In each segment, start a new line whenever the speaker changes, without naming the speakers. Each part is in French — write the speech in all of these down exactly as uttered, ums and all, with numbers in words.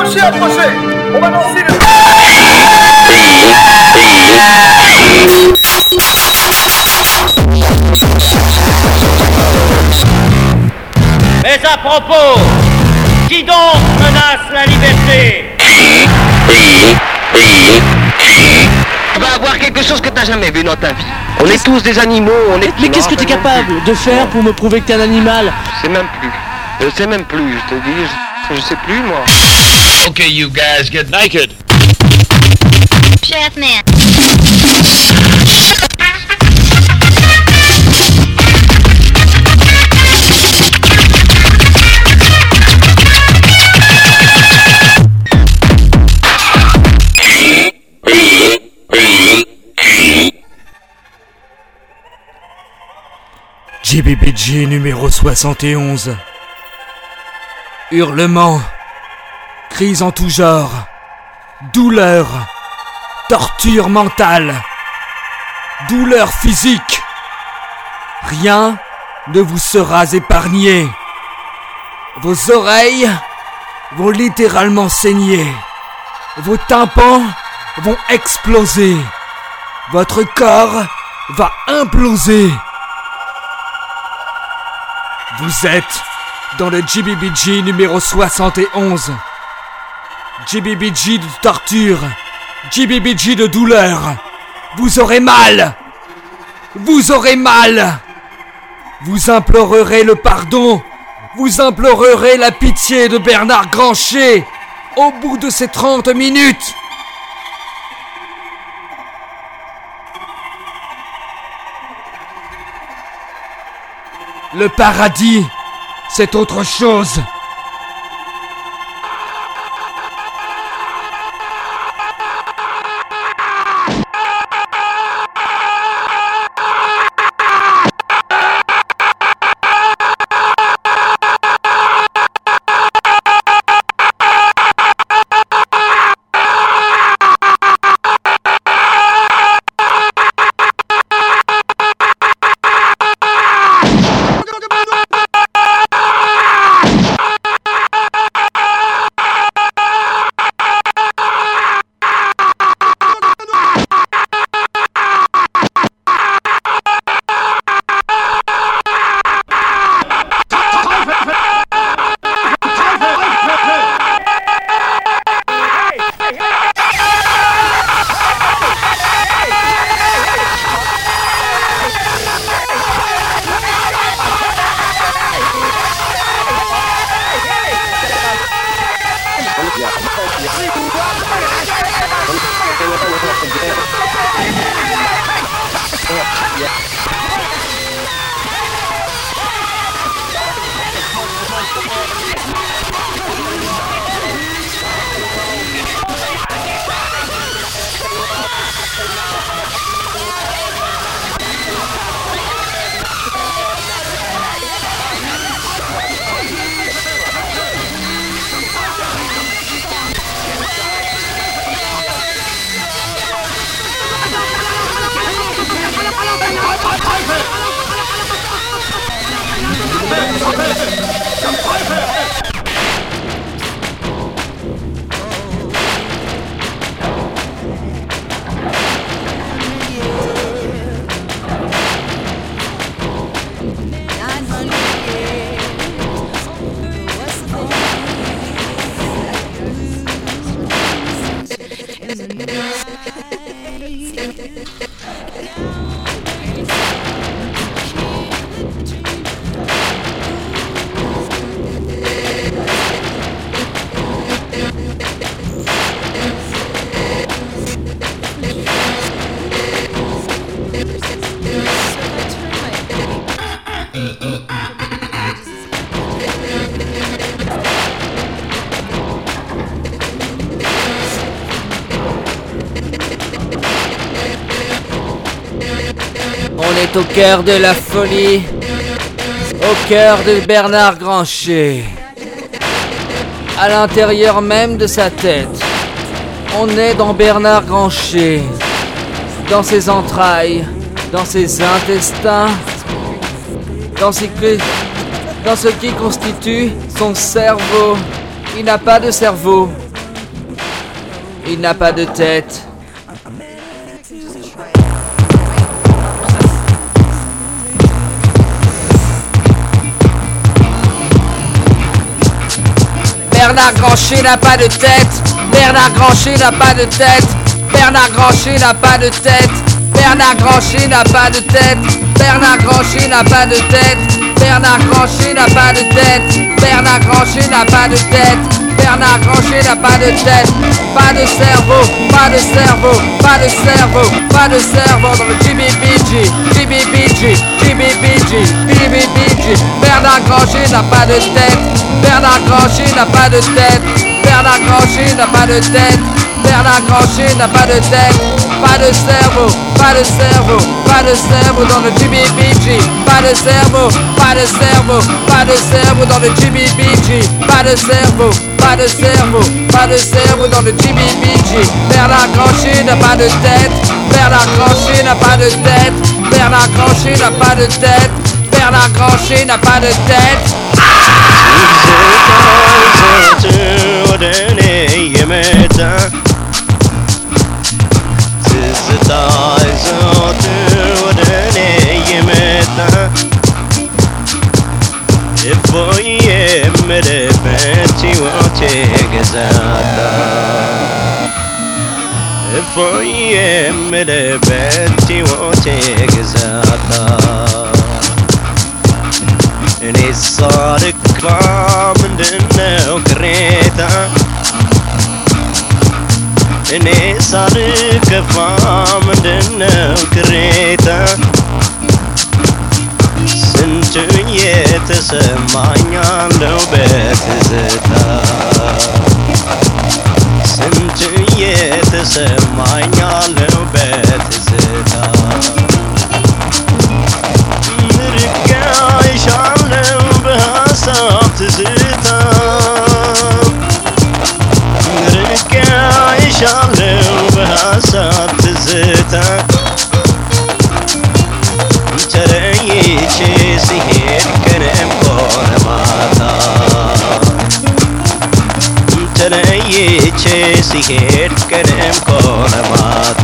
Approchez, approchez. On va lancer le...
Mais à propos, qui donc menace la liberté?
Tu vas avoir quelque chose que t'as jamais vu dans ta vie. On est tous des animaux, on est...
Mais qu'est-ce que t'es capable de faire pour me prouver que t'es un animal?
Je sais même plus. Je sais même plus, je te dis, je, je sais plus moi.
Okay, you guys get naked.
Chef man.
J B B G numéro soixante et onze. Hurlements, cris en tout genre, douleur, torture mentale, douleur physique. Rien ne vous sera épargné. Vos oreilles vont littéralement saigner. Vos tympans vont exploser. Votre corps va imploser. Vous êtes dans le J B B G numéro soixante et onze. J B B G de torture. J B B G de douleur. Vous aurez mal. Vous aurez mal. Vous implorerez le pardon. Vous implorerez la pitié de Bernard Grancher au bout de ces trente minutes. Le paradis, c'est autre chose.
On est au cœur de la folie, au cœur de Bernard Grancher, à l'intérieur même de sa tête. On est dans Bernard Grancher, dans ses entrailles, dans ses intestins, dans ce, qui, dans ce qui constitue son cerveau. Il n'a pas de cerveau, Il n'a pas de tête. Bernard Grancher n'a pas de tête. Bernard Grancher n'a pas de tête. Bernard Grancher n'a pas de tête. Bernard Grancher n'a pas de tête. Bernard Grancher n'a pas de tête. Bernard Grancher n'a pas de tête. Bernard Grancher n'a pas de tête. Bernard Grancher n'a pas de tête. Pas de cerveau, pas de cerveau, pas de cerveau, pas de cerveau dans le G B B G, G B B G, G B B G, G B B G. Bernard Grancher n'a pas de tête. Bernard Grancher n'a pas de tête. Bernard Grancher n'a pas de tête. Bernard Grancher n'a pas de tête. Pas de cerveau, pas de cerveau, pas de cerveau dans le G B B G. Pas de cerveau, pas de cerveau, pas de cerveau dans le G B B G. Pas de cerveau, pas de cerveau, pas de cerveau dans le G B B G. Bernard Grancher n'a pas de tête. Bernard Grancher n'a pas de tête. Bernard Grancher n'a pas de tête. Bernard Grancher n'a pas de tête.
እኔ ሳልክፋ ምንድነው ቅሬታ እኔ ሳልክፋ ምንድነው ቅሬታ ስንቱን የተሰማኛለው በትዝታ ስንቱን የተሰማኛለው በትዝታ ርቄሻለው በሀሳብ ትዝታ ርቄሻለው በሀሳብ ትዝታ ተለይቼ ሲሄድ ቀንም ሆነ ማታ ተለይቼ ሲሄድ ቀንም ሆነ ማታ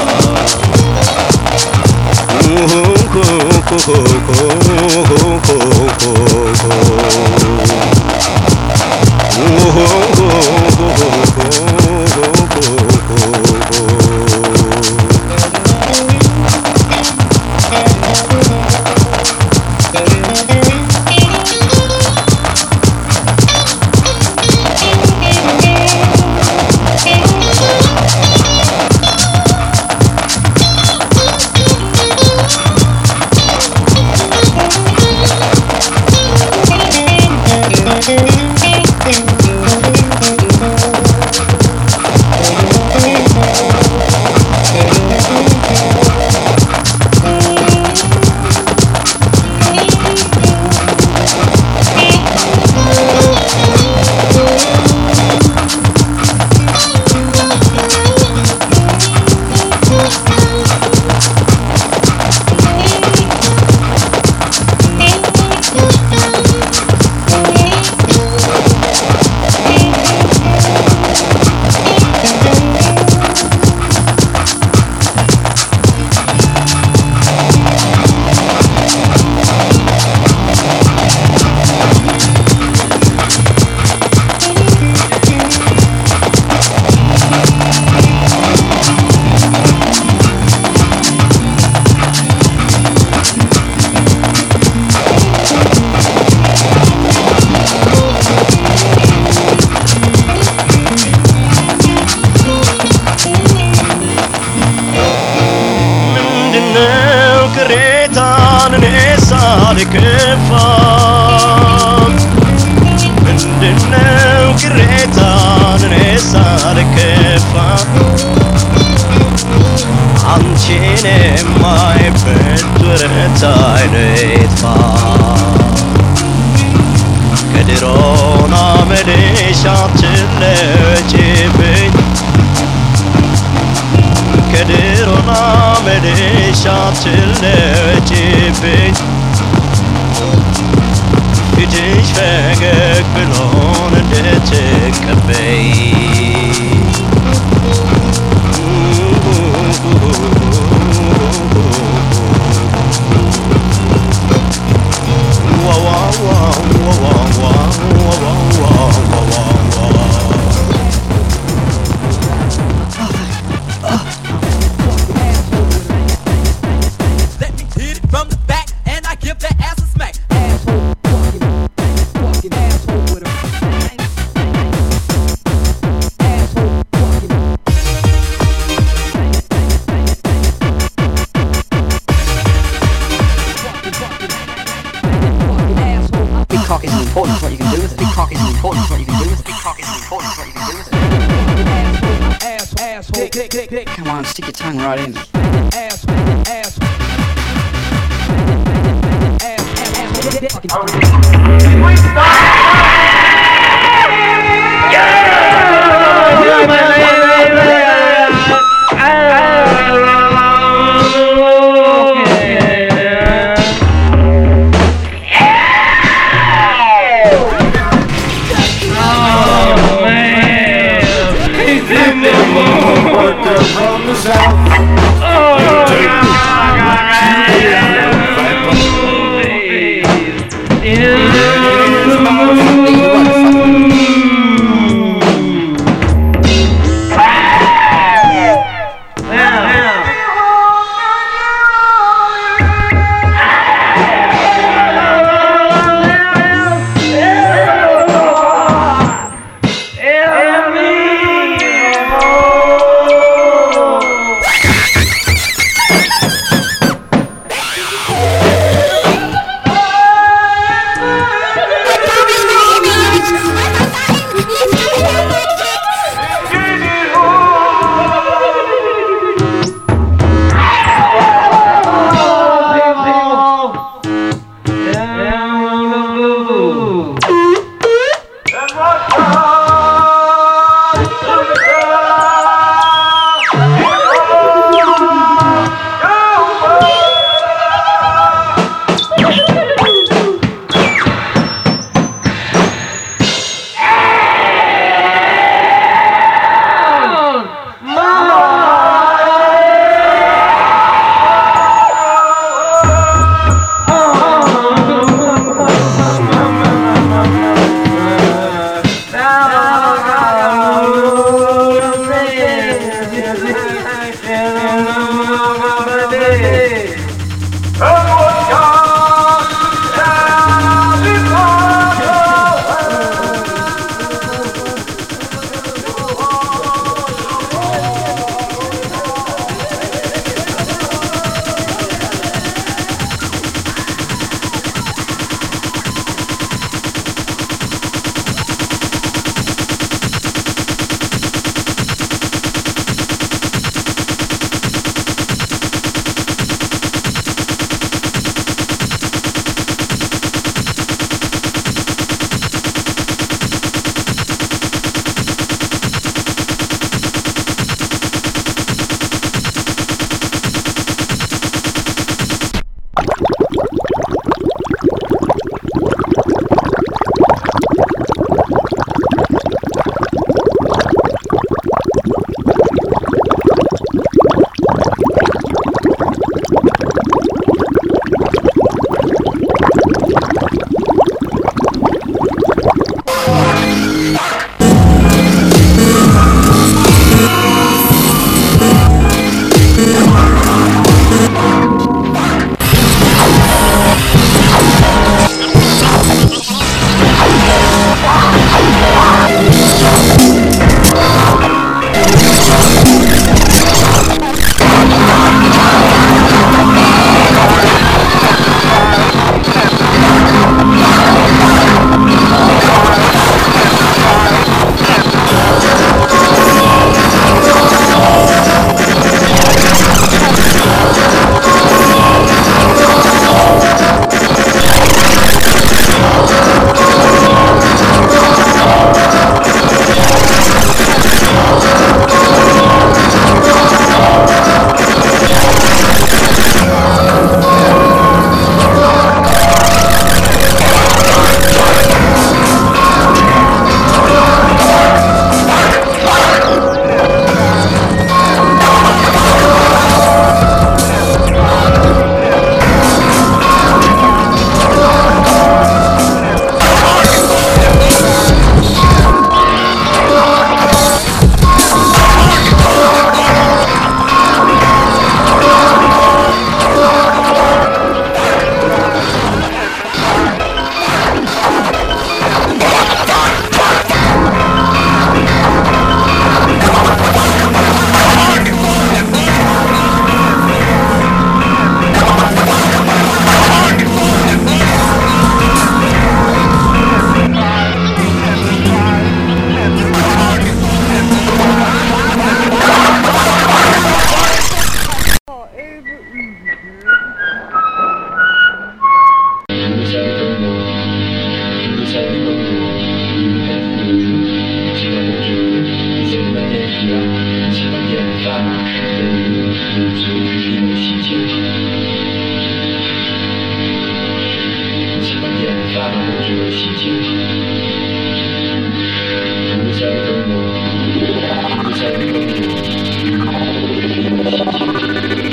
ሳልከፋ ምንድነው ቅሬታን እኔ ሳልከፋ አንቺን የማይበት ወረት አይነትማ ከድሮና መልሽ አትለጭብኝ ከድሮና መልሽ አትለጭብኝ ፊትሽ ፈገግ ብሎን እንድትቀበይ
cock isn't important, it's what you can do with it. Big cock isn't important, it's what you can do with it. Big cock isn't important, it's what you can do with it. Asshole, asshole, dick, dick, dick. Come on, stick your tongue right in. Ass, ass.
From the south, oh, take je le cimetière. Vous le savez comme moi. Vous le savez comme moi. Le cimetière.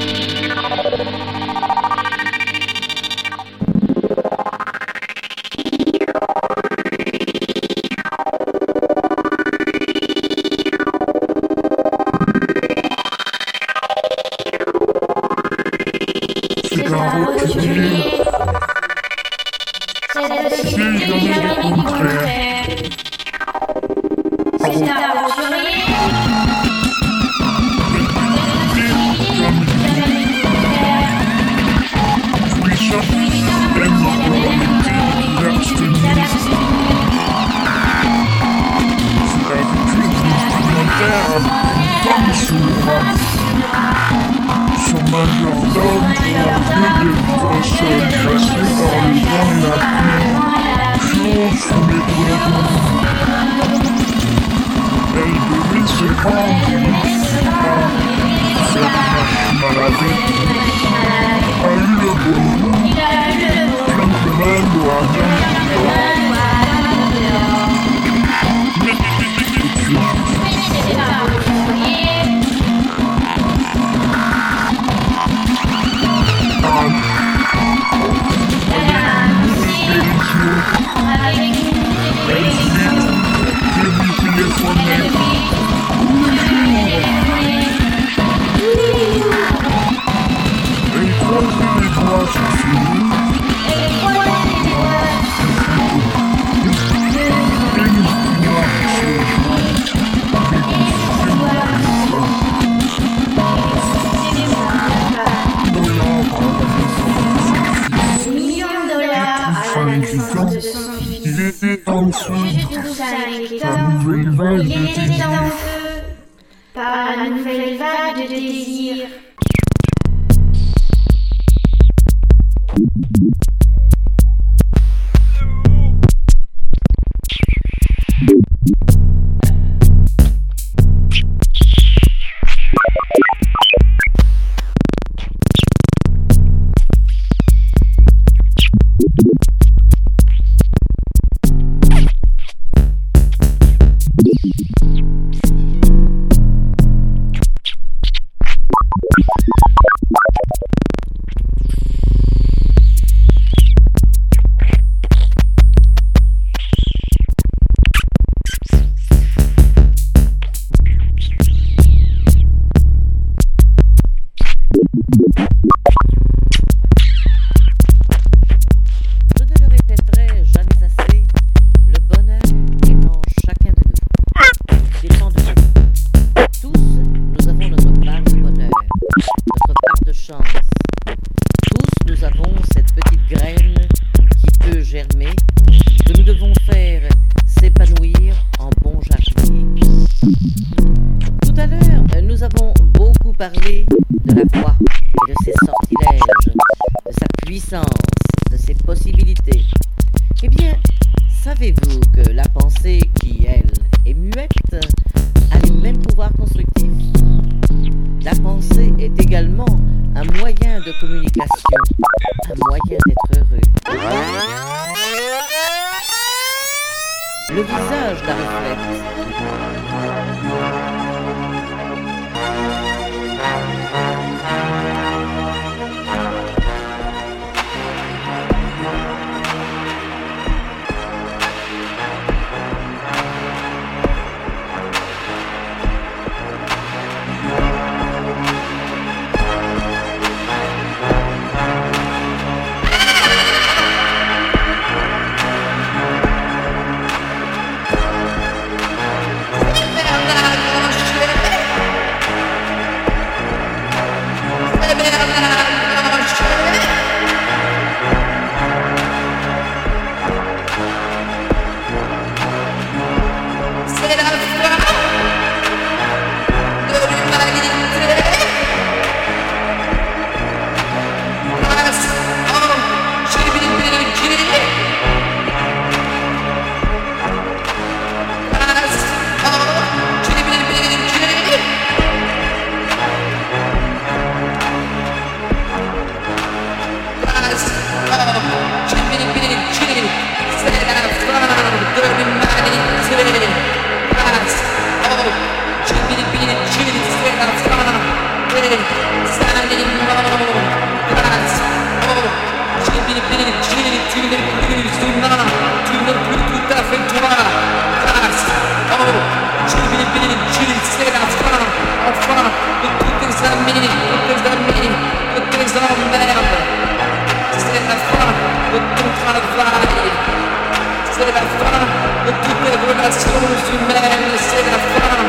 Par la nouvelle vague de désir.
Le visage la reflète.
Bernard
c'est la fin de toutes les relations humaines, c'est la fin.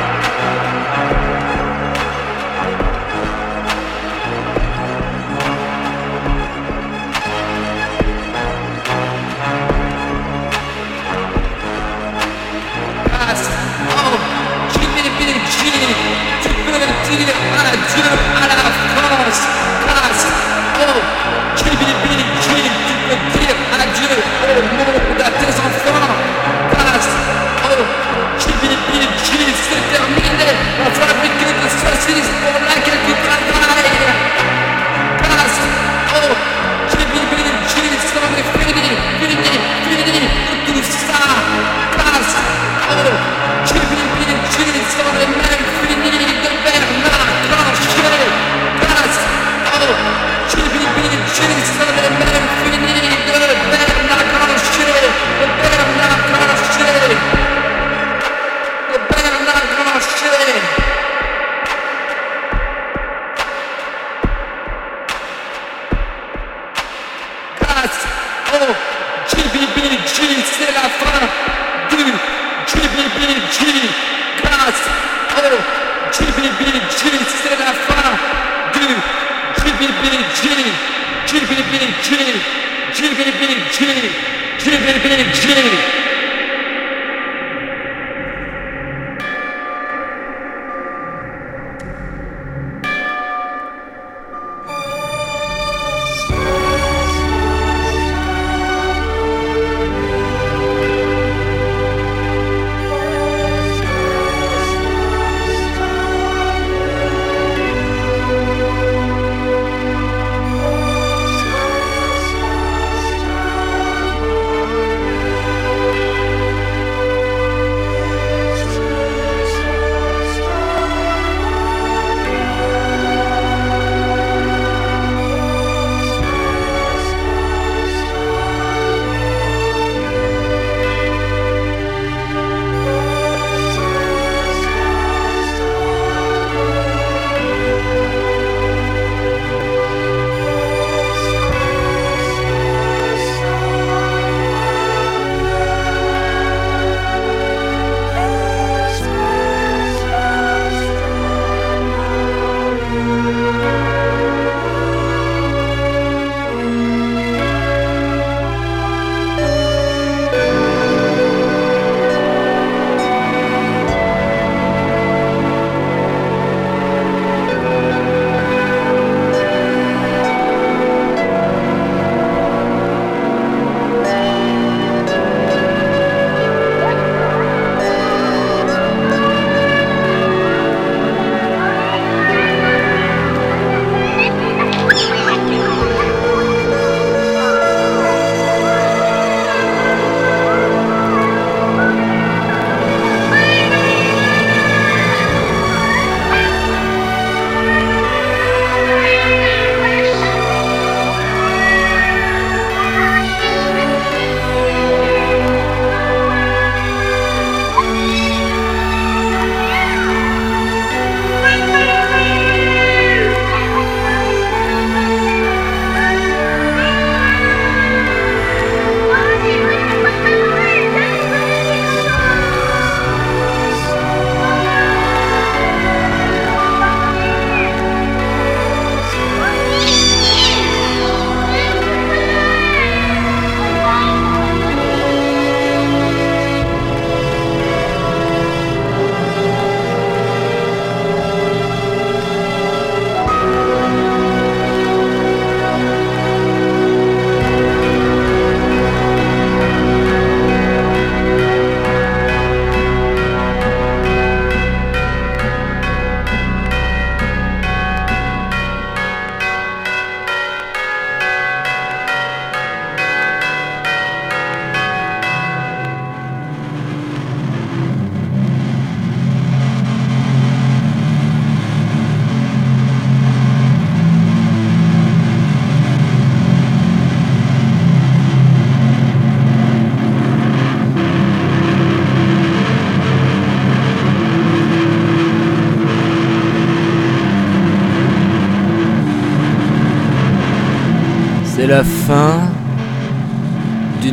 Grâce au J B B J, tu peux dire adieu à la France. Grâce au J B B J, tu peux dire adieu au monde, à tes enfants. Grâce au J B B J, c'est terminé la fabrique de saucisses pour laquelle tu travailles. Grâce au J B B J, c'en est fini, fini, fini de tout ça. Grâce au J B B J, c'en est même fini de Bernard Grancher. Grâce au J B B J, c'en est même fini de Bernard Grancher. De Bernard Grancher. De Bernard Grancher. Grâce au J B B J, c'est la fin du J B B J. Grâce au J B B J, c'est la fin du J B B J. J B B J, J B B J, J B B J.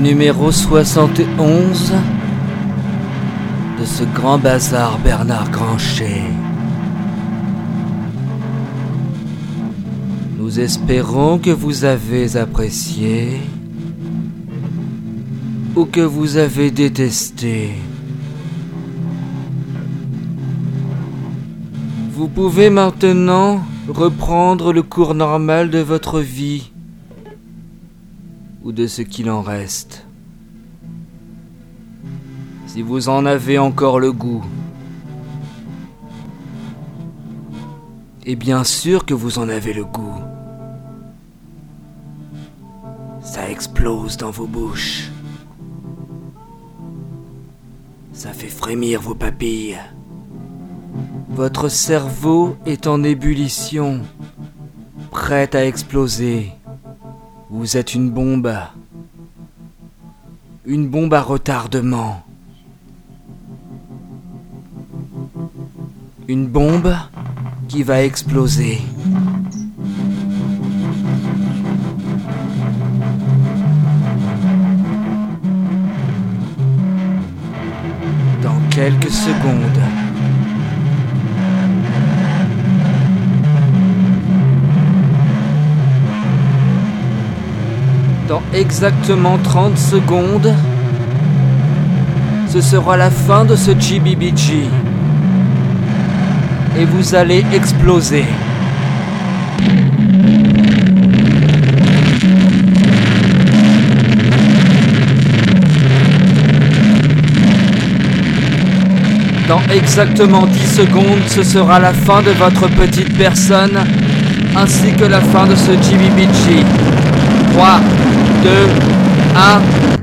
numéro soixante et onze de ce grand bazar Bernard Grancher. Nous espérons que vous avez apprécié ou que vous avez détesté. Vous pouvez maintenant reprendre le cours normal de votre vie, ou de ce qu'il en reste, si vous en avez encore le goût. Et bien sûr que vous en avez le goût. Ça explose dans vos bouches. Ça fait frémir vos papilles. Votre cerveau est en ébullition, prêt à exploser. Vous êtes une bombe. Une bombe à retardement. Une bombe qui va exploser. Dans quelques secondes. Dans exactement trente secondes, ce sera la fin de ce G B B G. Et vous allez exploser. Dans exactement dix secondes, ce sera la fin de votre petite personne, ainsi que la fin de ce G B B G. trois, deux, un...